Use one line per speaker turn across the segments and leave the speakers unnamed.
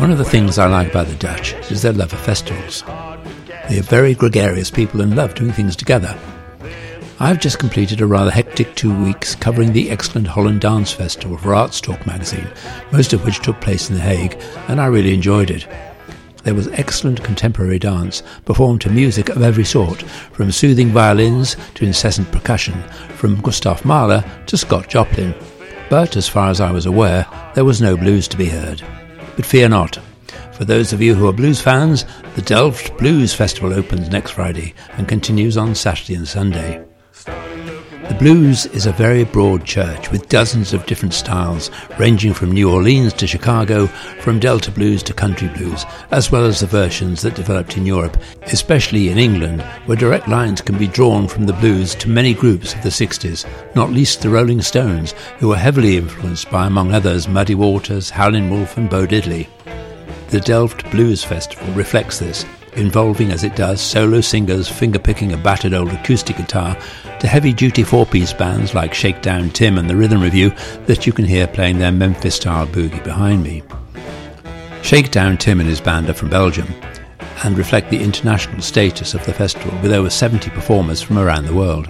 One of the things I like about the Dutch is their love of festivals. They are very gregarious people and love doing things together. I've just completed a rather hectic 2 weeks covering the excellent Holland Dance Festival for Artstalk magazine, most of which took place in The Hague, and I really enjoyed it. There was excellent contemporary dance, performed to music of every sort, from soothing violins to incessant percussion, from Gustav Mahler to Scott Joplin. But, as far as I was aware, there was no blues to be heard. But fear not. For those of you who are blues fans, the Delft Blues Festival opens next Friday and continues on Saturday and Sunday. The blues is a very broad church with dozens of different styles, ranging from New Orleans to Chicago, from Delta blues to country blues, as well as the versions that developed in Europe, especially in England, where direct lines can be drawn from the blues to many groups of the 60s, not least the Rolling Stones, who were heavily influenced by, among others, Muddy Waters, Howlin' Wolf and Bo Diddley. The Delft Blues Festival reflects this, involving as it does solo singers finger-picking a battered old acoustic guitar to heavy-duty four-piece bands like Shakedown Tim and the Rhythm Review that you can hear playing their Memphis-style boogie behind me. Shakedown Tim and his band are from Belgium and reflect the international status of the festival with over 70 performers from around the world.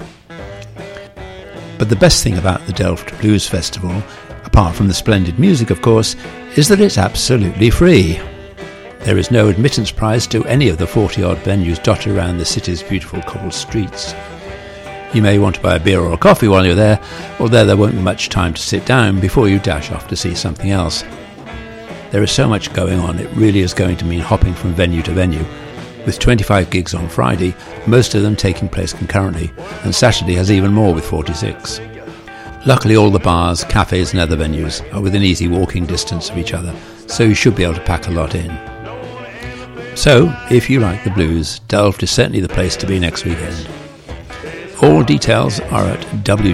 But the best thing about the Delft Blues Festival, apart from the splendid music of course, is that it's absolutely free. There is no admittance price to any of the 40-odd venues dotted around the city's beautiful cobbled streets. You may want to buy a beer or a coffee while you're there, although there won't be much time to sit down before you dash off to see something else. There is so much going on, it really is going to mean hopping from venue to venue, with 25 gigs on Friday, most of them taking place concurrently, and Saturday has even more with 46. Luckily all the bars, cafes and other venues are within easy walking distance of each other, so you should be able to pack a lot in. So, if you like the blues, Delft is certainly the place to be next weekend. All details are at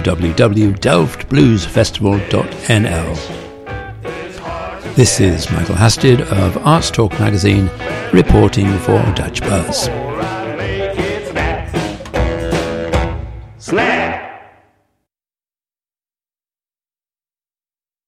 www.delftbluesfestival.nl. This is Michael Hasted of Artstalk magazine, reporting for Dutch Buzz. Slam!